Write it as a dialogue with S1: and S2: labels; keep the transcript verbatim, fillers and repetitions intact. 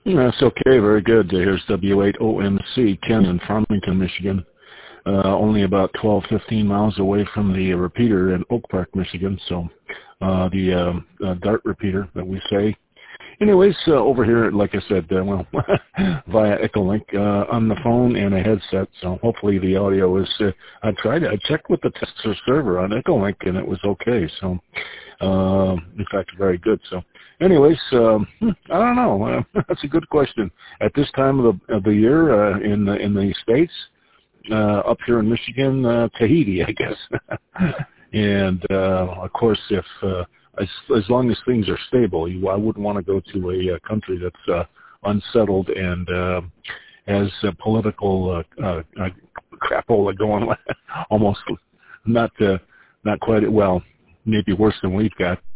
S1: That's okay, very good. Here's W eight O M C, Ken in Farmington, Michigan. Uh, only about twelve, fifteen miles away from the repeater in Oak Park, Michigan. So uh, the um, uh, DART repeater that we say. Anyways, uh, over here, like I said, uh, well, via Echolink uh, on the phone and a headset. So hopefully the audio is. Uh, I tried. I checked with the tester server on Echolink, and it was okay. So, uh, in fact, very good. So, anyways, um, I don't know. Uh, that's a good question. At this time of the of the year uh, in the in the States, uh, up here in Michigan, uh, Tahiti, I guess. And uh, of course, if uh, as, as long as things are stable, you, I wouldn't want to go to a, a country that's uh, unsettled and uh, has uh, political uh, uh, uh, crapola going on, almost not uh, not quite well, maybe worse than we've got.